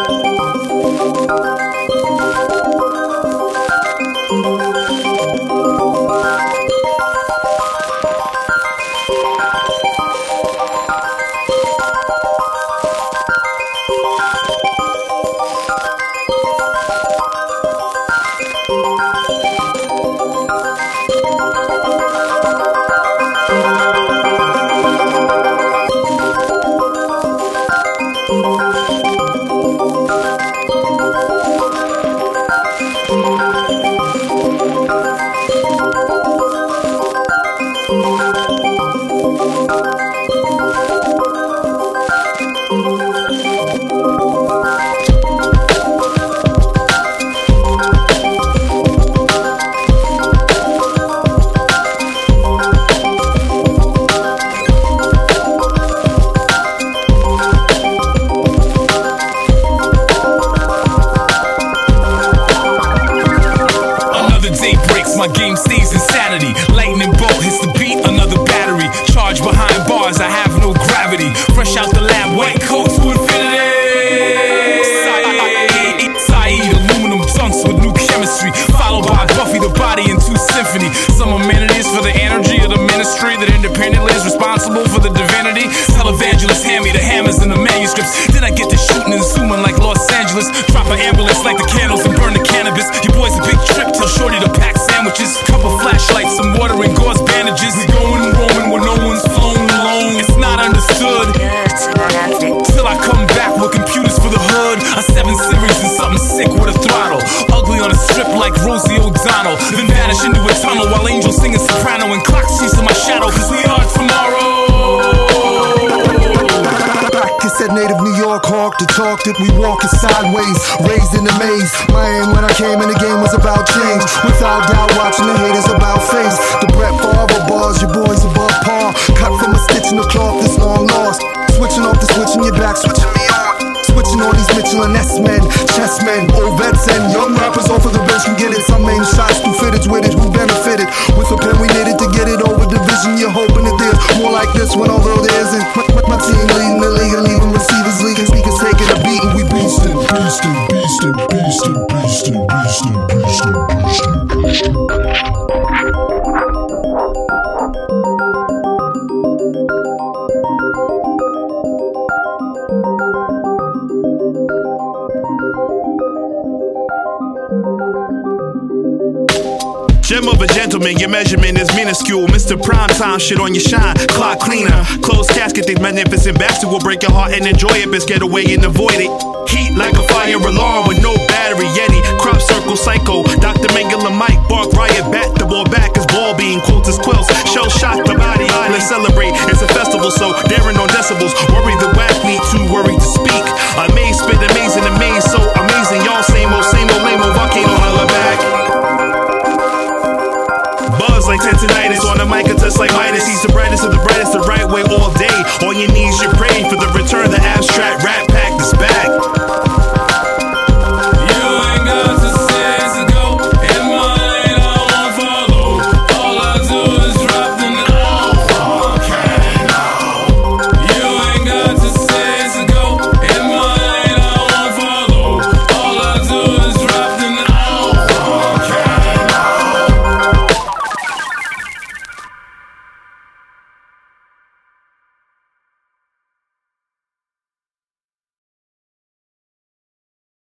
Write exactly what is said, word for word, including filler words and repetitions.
My game stays insanity. Lightning bolt hits the beat, another battery. Charge behind bars, I have no gravity. Fresh out the lab, white coats to infinity. Saeed, aluminum dunks with new chemistry. Followed by Buffy the Body and two Symphony. Some amenities for the energy of the ministry that independently is responsible for the divinity. Televangelists hand me the hammers and the manuscripts. Then I get to shooting and zooming like Los Angeles. Drop an ambulance like the candles and burn the cannabis. Your boy's a big trip, tell Shorty to pack sandwiches. Couple flashlights, some water and gauze bandages. We going roaming where no one's flown alone. It's not understood till I come back with computers for the hood. A seven series and something sick with a throttle. Ugly on a strip like Rosie O'Donnell. Then vanish into a tunnel while angels singing soprano and clocks chasing my shadow. Cause we are tomorrow. Said native New York hawk to talk that we walking sideways, raised in the maze. My aim when I came in the game was about change. Without doubt, watching the haters about face. The Brett Favre bars, your boys above par. Cut from a stitch in the cloth that's long lost. Switching off the switch in your back, switching me on. Switching on these Mitchell and S-men, chessmen, old vets and young rappers off of the bench can get it. Some aim shots through fitteds with it, who benefited? With a pen we needed to get it over division. You're hoping that there's more like this one, although there isn't. My, my, my team leading the league and leaving receivers leaking. Speakers taking a beat and we beastin', beastin', beastin', beastin', beastin', beastin', beastin', beastin', beastin'. Gem of a gentleman, your measurement is minuscule. Mister Primetime, shit on your shine, clock cleaner. Closed casket, these magnificent bastards will break your heart and enjoy it, but get away and avoid it. Heat like a fire alarm with no battery, Yeti. Crop circle psycho, Doctor Mengele Mike, bark riot, bat the ball back as ball being, quotes as quills. Shell shock the body, let's celebrate, it's a festival, so daring on decibels. Worry the whack, need too worried to speak. Amazed, spit amazing, amazed, so amazing. Y'all same old, same old, lame old, volcano, holla back. Buzz like tendinitis on the mic, a touch like Midas. He's the brightest of the brightest, the right way all day. On your knees, you pray.